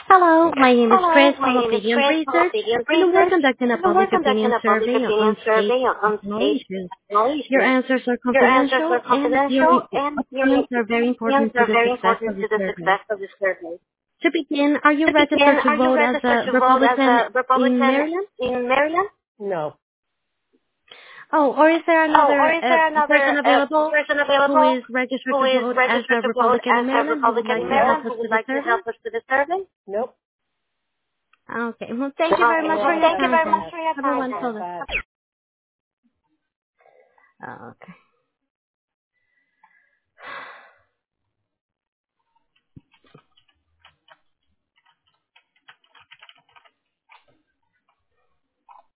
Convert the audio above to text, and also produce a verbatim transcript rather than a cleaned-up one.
Hello, my name is Hello, Chris my from name is Opinion Chris from Research, Obsidian and we're Research, conducting a and we're public conducting opinion a public survey opinion on state survey on technology state issues. technology Your issues. answers are Your answers confidential, are and your confidential, and your opinions are very opinions important to are the very success important of the to the survey. success of the survey. To begin, are you To begin, registered to are you vote as registered a to vote as Republican a in Republican Maryland? in Maryland? No. Oh, or is there Oh, or another is there uh, another person uh, available person who available is registered who to is vote as registered a to vote Republican as in a Maryland who would Republican like in to help Maryland us who to would the like to survey? help us to the survey? Nope. Okay, well, thank you very Okay, much for well, your thank you time very then. much for your Have a time then. wonderful day. Oh, okay.